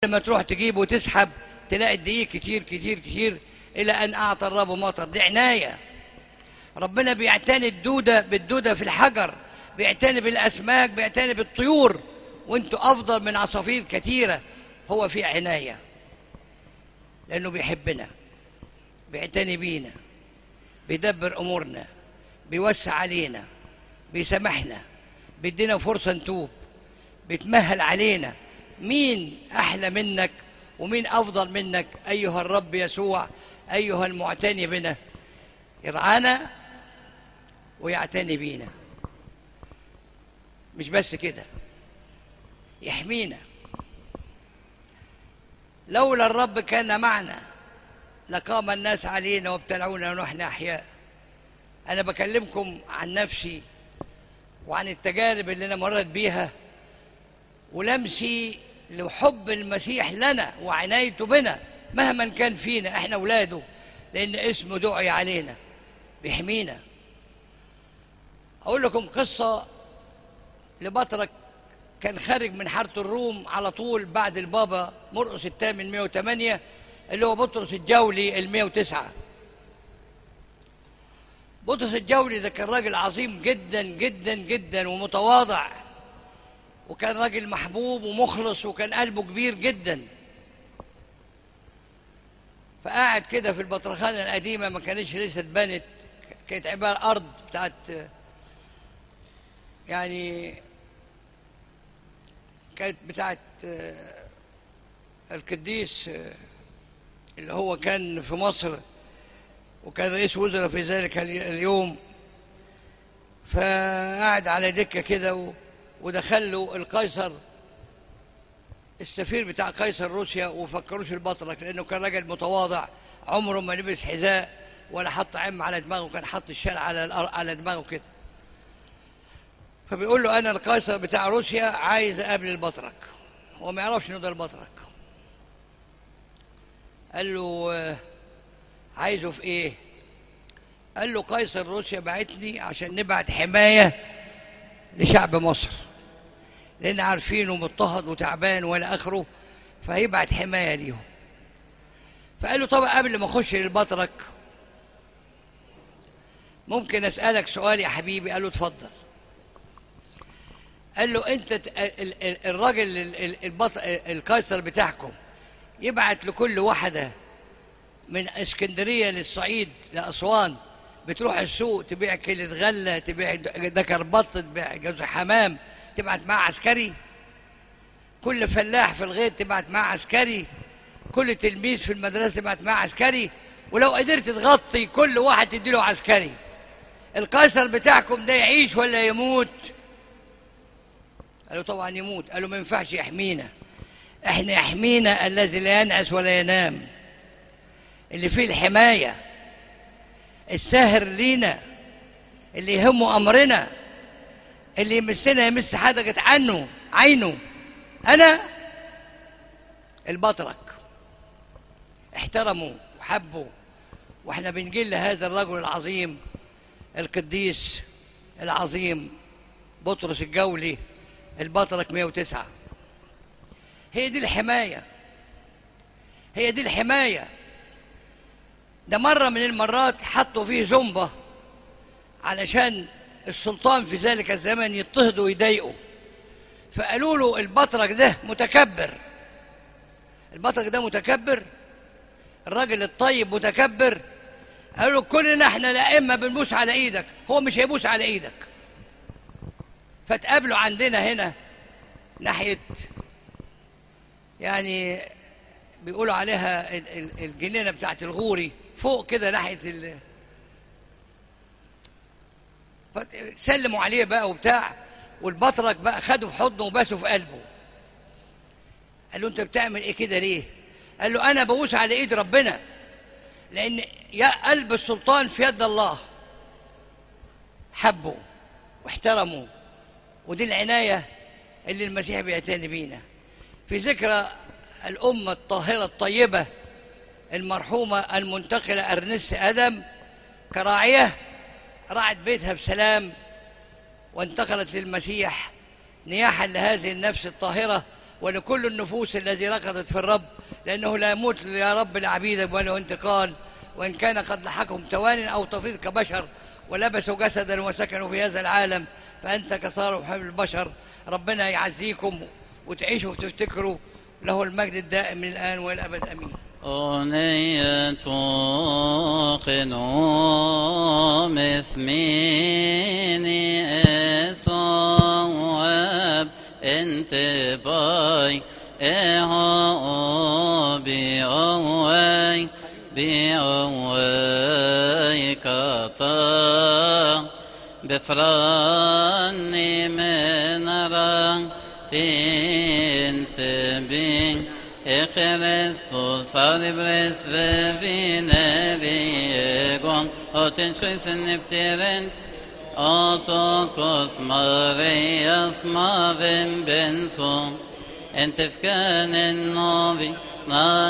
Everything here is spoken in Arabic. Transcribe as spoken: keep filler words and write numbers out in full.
لما تروح تجيب وتسحب تلاقي الدقيق كتير كتير كتير إلى أن أعطى الرب مطر. دي عناية. ربنا بيعتني الدودة بالدودة في الحجر، بيعتني بالأسماك، بيعتني بالطيور، وانتوا أفضل من عصافير كتيرة. هو في عناية لأنه بيحبنا، بيعتني بينا، بيدبر أمورنا، بيوسع علينا، بيسامحنا، بيدينا فرصة نتوب، بيتمهل علينا. مين أحلى منك ومين أفضل منك أيها الرب يسوع، أيها المعتني بنا؟ يرعانا ويعتني بينا. مش بس كده، يحمينا. لولا الرب كان معنا لقام الناس علينا وابتلعونا ونحن أحياء. أنا بكلمكم عن نفسي وعن التجارب اللي أنا مرت بيها، ولمسي لحب المسيح لنا وعنايته بنا مهما كان فينا. احنا اولاده لان اسمه دعي علينا، بيحمينا. اقول لكم قصة لبطرك كان خارج من حارة الروم على طول بعد البابا مرقس الثامن مئة وثمانية، اللي هو بطرس الجولي المئة وتسعة. بطرس الجولي ده كان راجل عظيم جدا جدا جدا ومتواضع، وكان راجل محبوب ومخلص، وكان قلبه كبير جدا. فقاعد كده في البطرخانة القديمة، ما كانتش لسه اتبنت، كانت عبارة أرض بتاعت يعني كانت بتاعت القديس اللي هو كان في مصر وكان رئيس وزراء في ذلك اليوم. فقاعد على دكة كده، ودخل له القيصر السفير بتاع قيصر روسيا، وفكروش البطرك لأنه كان راجل متواضع، عمره ما لبس حذاء ولا حط عم على دماغه، كان حط الشال على على دماغه كده. فبيقول له أنا القيصر بتاع روسيا عايز أقابل البطرك. هو ما يعرفش إنه ده البطرك. قال له عايزه في إيه؟ قال له قيصر روسيا بعتني عشان نبعت حماية لشعب مصر، لأن عارفينه مضطهد وتعبان ولا آخره، فهيبعت حماية ليهم. فقال له طب قبل ما أخش للبطرك ممكن أسألك سؤال يا حبيبي؟ قال له اتفضل. قال له أنت الراجل القيصر بتاعكم يبعت لكل واحدة من اسكندرية للصعيد لأسوان بتروح السوق تبيع كيلة غلة، تبيع دكر بط، تبيع جوز حمام، تبعت معاه عسكري؟ كل فلاح في الغيط تبعت معاه عسكري؟ كل تلميذ في المدرسة تبعت معاه عسكري؟ ولو قدرت تغطي كل واحد تديله عسكري، القيصر بتاعكم ده يعيش ولا يموت؟ قالوا طبعا يموت. قالوا ما ينفعش يحمينا، احنا يحمينا الذي لا ينعس ولا ينام، اللي فيه الحماية، الساهر لينا، اللي يهمه أمرنا، اللي يمسنا يمس حدقت عنه عينه. أنا البطرك احترموا وحبوا، واحنا بنجل هذا الرجل العظيم القديس العظيم بطرس الجولي البطرك مئة وتسعة. هي دي الحماية، هي دي الحماية. ده مرة من المرات حطوا فيه زنبة علشان السلطان في ذلك الزمن يضطهدوا ويضايقوا، فقالوا له البطرك ده متكبر، البطرك ده متكبر، الراجل الطيب متكبر. قالوا له كلنا احنا الأئمة بنبوس على ايدك، هو مش هيبوس على ايدك. فتقابلوا عندنا هنا ناحية يعني بيقولوا عليها الجنينة بتاعت الغوري فوق كده ناحية ال... سلموا عليه بقى وبتاع، والبطرك بقى خدوا في حضنه وباسوا في قلبه. قال له انت بتعمل ايه كده ليه؟ قال له انا ببوس على ايد ربنا، لان يا قلب السلطان في يد الله. حبوا واحترموا، ودي العناية اللي المسيح بيعتني بينا. في ذكرى الأمة الطاهرة الطيبة المرحومة المنتقلة أرنس آدم كراعية، راعت بيتها بسلام وانتقلت للمسيح نياحا لهذه النفس الطاهرة ولكل النفوس الذي ركضت في الرب، لأنه لا يموت يا رب لعبيدك وله انتقال، وإن كان قد لحقهم توان أو تفريط كبشر ولبسوا جسدا وسكنوا في هذا العالم، فأنت كصار حمل البشر. ربنا يعزيكم وتعيشوا وتفتكروا، له المجد الدائم من الآن وإلى الأبد آمين. أغنية قنوم اثميني أصواب انت باي اهو بأوي بأوي كطا بفراني من رانتين تبين Christus adibres vevineregon otensuisen neftiren otokos Marias mavem benso entefkanen novi